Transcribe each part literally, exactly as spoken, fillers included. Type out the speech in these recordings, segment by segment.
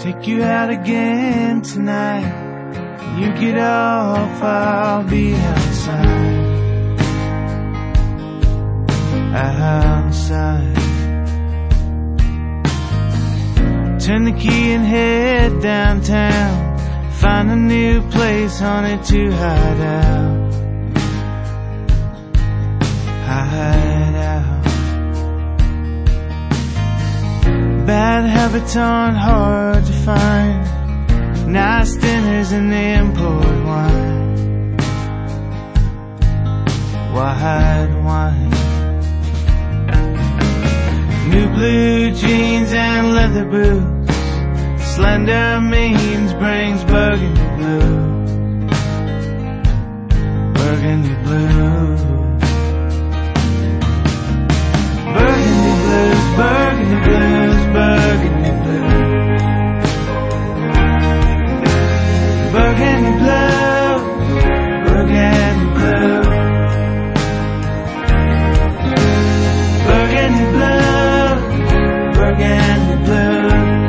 Take you out again tonight. You get off, I'll be outside. Outside. Turn the key and head downtown. Find a new place, honey, to hide out. Hide out. Bad habits aren't hard to find. Nice dinners and the import wine. White wine. New blue jeans and leather boots. Slender means brings burgundy blue. Burgundy blue. Burgundy blues, burgundy blues, burgundy blues. Burgundy blue, burgundy blue. Burgundy blue, burgundy blue.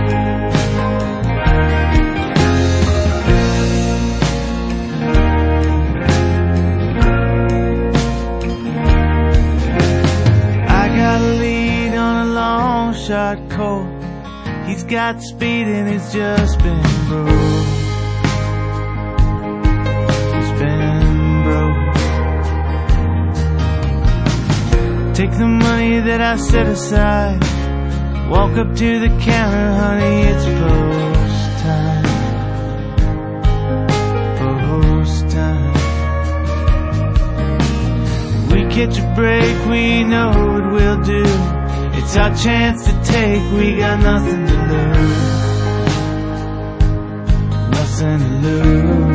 Shot cold. He's got speed and he's just been broke. He's been broke. Take the money that I set aside. Walk up to the counter, honey, it's post time. Post time. We catch a break, we know what we'll do. It's our chance to take, we got nothing to lose. Nothing to lose.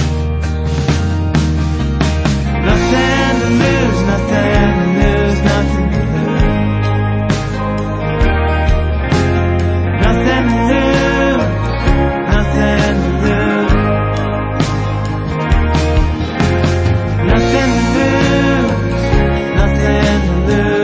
Nothing to lose, nothing to lose, nothing to lose. Nothing to lose, nothing to lose. Nothing to lose, nothing to lose.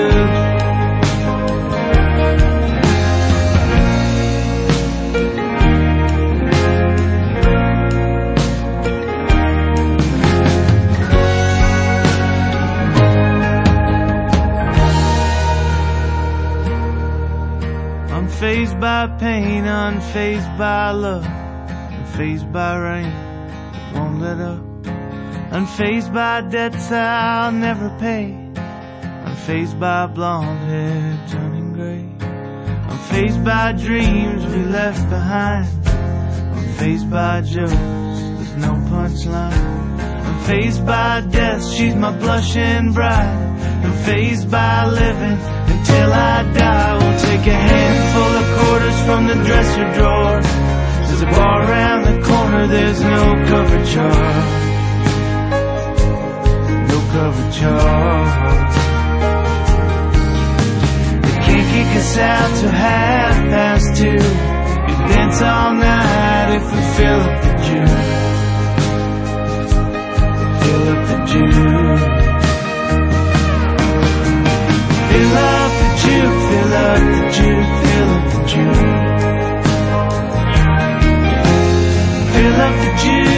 Unfazed by pain, unfazed by love, unfazed by rain, won't let up. Unfazed by debts I'll never pay, unfazed by blonde hair turning gray. Unfazed by dreams we left behind, unfazed by jokes, there's no punchline. Unfazed by death, she's my blushing bride. Unfazed by living until I die. We'll take a handful of quarters from the dresser drawer. There's a bar around the corner, there's no cover charge. No cover charge. They can't kick us out till half past two. We dance all night if we fill up the juice. Fill up the juice. Fill up the juke, fill up the juke, fill up the juke. Fill up the juke.